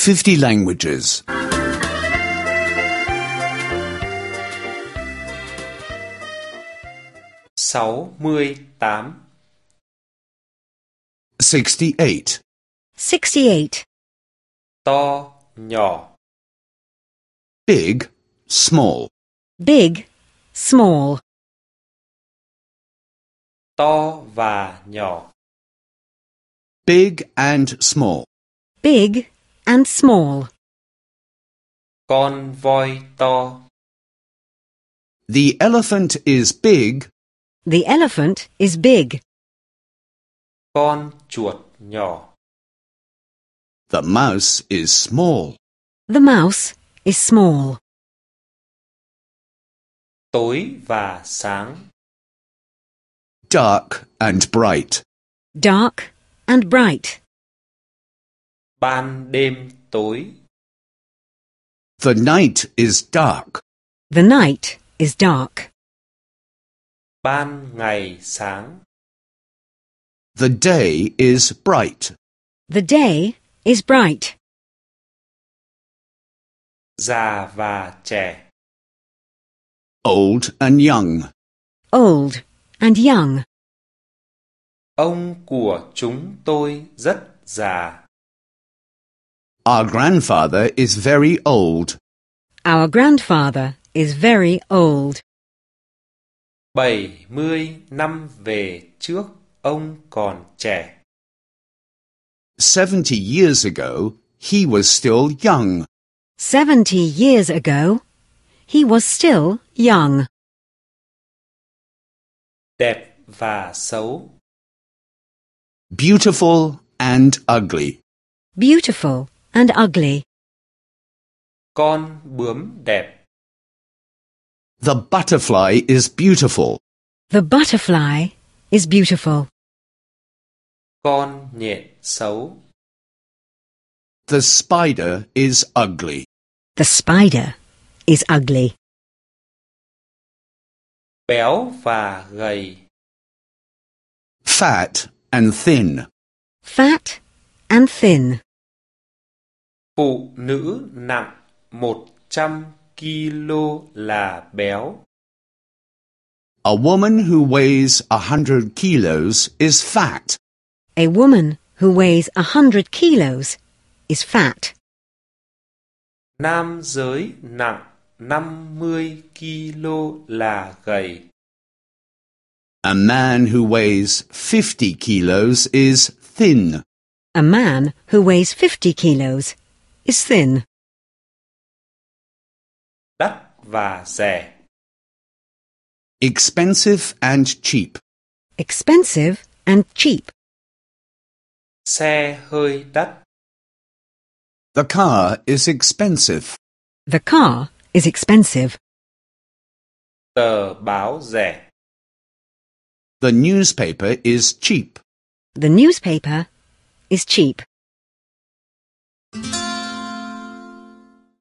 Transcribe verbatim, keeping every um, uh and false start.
fifty languages. sáu mươi tám, sixty-eight. sixty-eight. to, nhỏ, Big, small. Big, small. to và nhỏ, Big and small. Big and small. con voi to, The elephant is big. The elephant is big. con chuột nhỏ, The mouse is small. The mouse is small. tối và sáng, Dark and bright. Dark and bright. ban đêm tối, The night is dark. The night is dark. ban ngày sáng, The day is bright. The day is bright. già và trẻ, Old and young. Old and young. ông của chúng tôi rất già, Our grandfather is very old. Our grandfather is very old. bảy mươi năm về trước ông còn trẻ, Seventy years ago, he was still young. Seventy years ago, he was still young. đẹp và xấu, Beautiful and ugly. Beautiful and ugly. con bướm đẹp, The butterfly is beautiful. The butterfly is beautiful. con nhện xấu, The spider is ugly. The spider is ugly. béo và gầy, Fat and thin. Fat and thin. phụ nữ nặng một trăm ki lô là béo, A woman who weighs a hundred kilos is fat. A woman who weighs a hundred kilos is fat. nam giới nặng năm mươi ki lô là gầy, A man who weighs fifty kilos is thin. A man who weighs fifty kilos is thin. đắt và rẻ, Expensive and cheap. Expensive and cheap. xe hơi đắt, The car is expensive. The car is expensive. tờ báo rẻ, The newspaper is cheap. The newspaper is cheap.